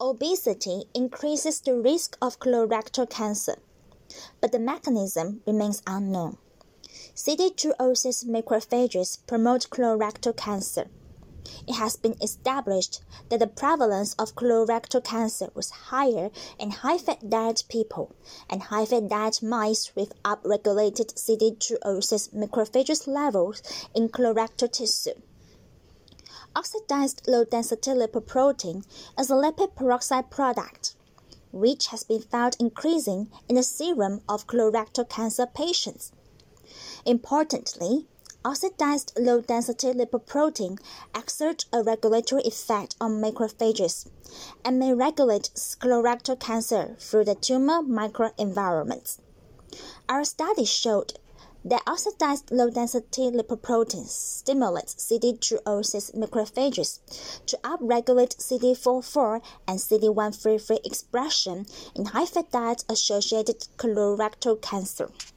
Obesity increases the risk of colorectal cancer, but the mechanism remains unknown. CD206 macrophages promote colorectal cancer. It has been established that the prevalence of colorectal cancer was higher in high-fat diet people and high-fat diet mice with upregulated CD206 macrophages levels in colorectal tissue. Oxidized low-density lipoprotein is a lipid peroxide product, which has been found increasing in the serum of colorectal cancer patients. Importantly, oxidized low-density lipoprotein exerts a regulatory effect on macrophages and may regulate colorectal cancer through the tumor microenvironment. Our study showed that oxidized low-density lipoprotein stimulates CD206 macrophages to upregulate CD44 and CD133 expression in high-fat diet-associated colorectal cancer.